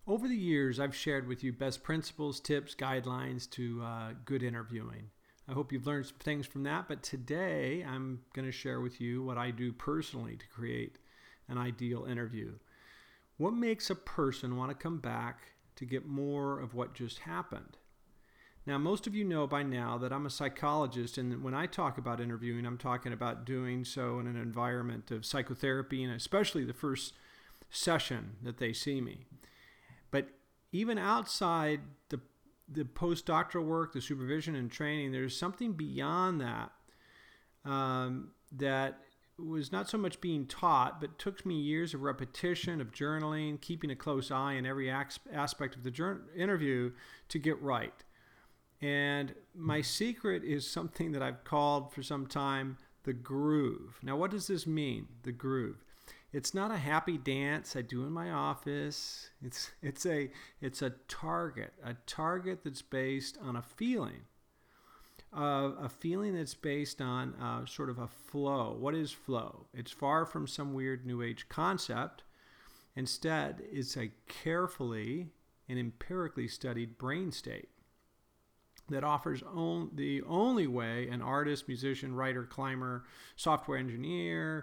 Over the years, I've shared with you best principles, tips, guidelines to good interviewing. I hope you've learned some things from that, but today I'm going to share with you what I do personally to create an ideal interview. What makes a person want to come back to get more of what just happened? Now, most of you know by now that I'm a psychologist, and when I talk about interviewing, I'm talking about doing so in an environment of psychotherapy, and especially the first session that they see me. But even outside the postdoctoral work, the supervision and training, there's something beyond that that was not so much being taught, but took me years of repetition, of journaling, keeping a close eye in every aspect of the interview to get right. And my secret is something that I've called for some time the groove. Now, what does this mean, the groove? It's not a happy dance I do in my office. It's a target that's based on a feeling that's based on sort of a flow. What is flow? It's far from some weird New Age concept. Instead, it's a carefully and empirically studied brain state that offers the only way an artist, musician, writer, climber, software engineer,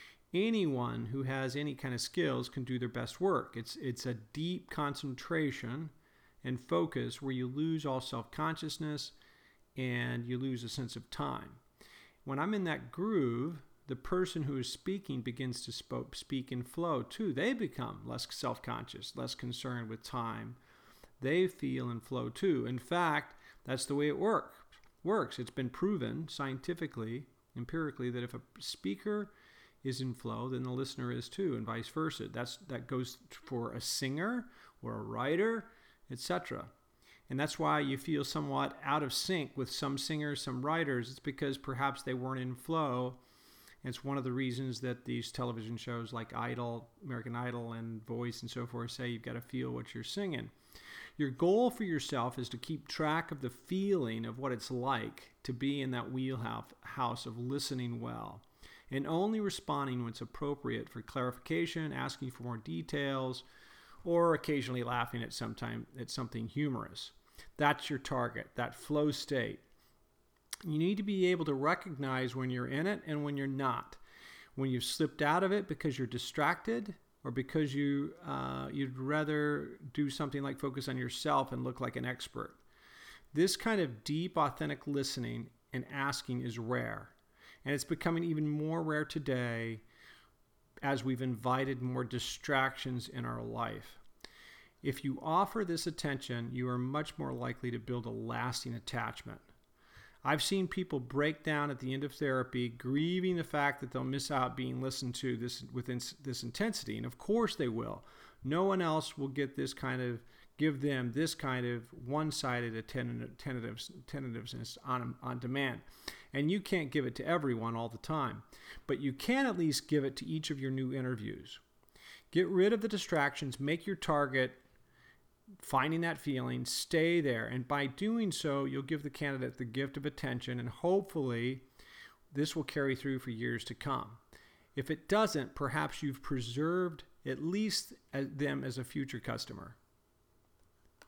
anyone who has any kind of skills can do their best work. It's a deep concentration and focus where you lose all self-consciousness and you lose a sense of time. When I'm in that groove, the person who is speaking begins to speak in flow too. They become less self-conscious, less concerned with time. They feel in flow too. In fact, that's the way it works. It's been proven scientifically, empirically, that if a speaker is in flow, then the listener is too, and vice versa. That goes for a singer or a writer, etc. And that's why you feel somewhat out of sync with some singers, some writers. It's because perhaps they weren't in flow. It's one of the reasons that these television shows like Idol, American Idol, and Voice and so forth say you've got to feel what you're singing. Your goal for yourself is to keep track of the feeling of what it's like to be in that wheelhouse of listening well, and only responding when it's appropriate for clarification, asking for more details, or occasionally laughing at something humorous. That's your target, that flow state. You need to be able to recognize when you're in it and when you're not. When you've slipped out of it because you're distracted, or because you'd rather do something like focus on yourself and look like an expert. This kind of deep, authentic listening and asking is rare. And it's becoming even more rare today as we've invited more distractions in our life. If you offer this attention, you are much more likely to build a lasting attachment. I've seen people break down at the end of therapy, grieving the fact that they'll miss out being listened to within this intensity. And of course they will. No one else will give them this kind of one-sided attentiveness on demand. And you can't give it to everyone all the time, but you can at least give it to each of your new interviews. Get rid of the distractions, make your target finding that feeling, stay there. And by doing so, you'll give the candidate the gift of attention, and hopefully this will carry through for years to come. If it doesn't, perhaps you've preserved at least them as a future customer.